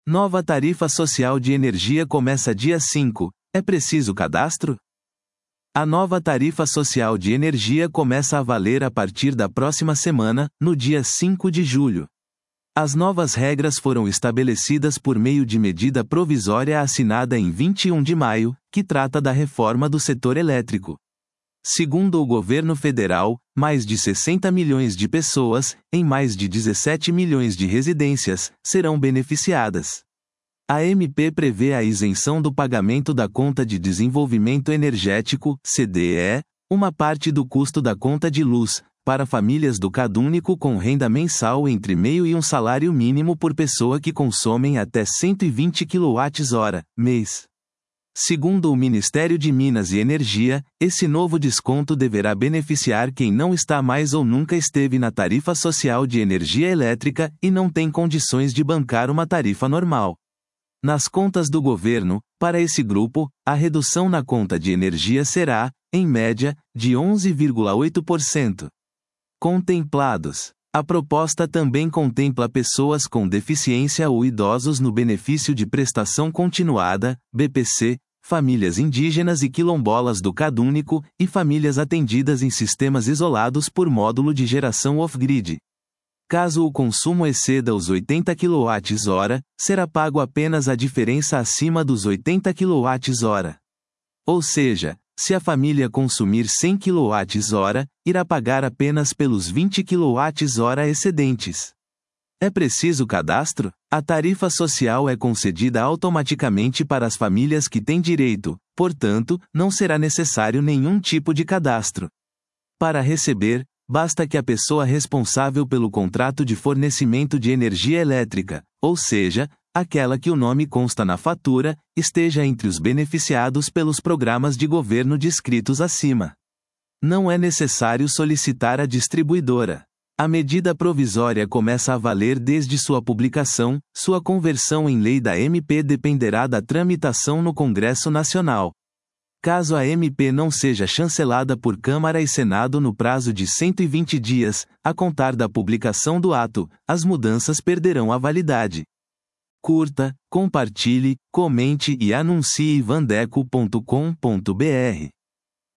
Nova tarifa social de energia começa dia 5. É preciso cadastro? A nova tarifa social de energia começa a valer a partir da próxima semana, no dia 5 de julho. As novas regras foram estabelecidas por meio de medida provisória assinada em 21 de maio, que trata da reforma do setor elétrico. Segundo o governo federal, mais de 60 milhões de pessoas, em mais de 17 milhões de residências, serão beneficiadas. A MP prevê a isenção do pagamento da Conta de Desenvolvimento Energético, CDE, uma parte do custo da conta de luz, para famílias do CadÚnico com renda mensal entre meio e um salário mínimo por pessoa que consomem até 120 kWh, mês. Segundo o Ministério de Minas e Energia, esse novo desconto deverá beneficiar quem não está mais ou nunca esteve na tarifa social de energia elétrica e não tem condições de bancar uma tarifa normal. Nas contas do governo, para esse grupo, a redução na conta de energia será, em média, de 11,8%. Contemplados. A proposta também contempla pessoas com deficiência ou idosos no benefício de prestação continuada, BPC, famílias indígenas e quilombolas do CadÚnico, e famílias atendidas em sistemas isolados por módulo de geração off-grid. Caso o consumo exceda os 80 kWh, será pago apenas a diferença acima dos 80 kWh. Ou seja, se a família consumir 100 kWh, irá pagar apenas pelos 20 kWh excedentes. É preciso cadastro? A tarifa social é concedida automaticamente para as famílias que têm direito, portanto, não será necessário nenhum tipo de cadastro. Para receber, basta que a pessoa responsável pelo contrato de fornecimento de energia elétrica, ou seja, aquela que o nome consta na fatura, esteja entre os beneficiados pelos programas de governo descritos acima. Não é necessário solicitar a distribuidora. A medida provisória começa a valer desde sua publicação, sua conversão em lei da MP dependerá da tramitação no Congresso Nacional. Caso a MP não seja chancelada por Câmara e Senado no prazo de 120 dias, a contar da publicação do ato, as mudanças perderão a validade. Curta, compartilhe, comente e anuncie vandeco.com.br.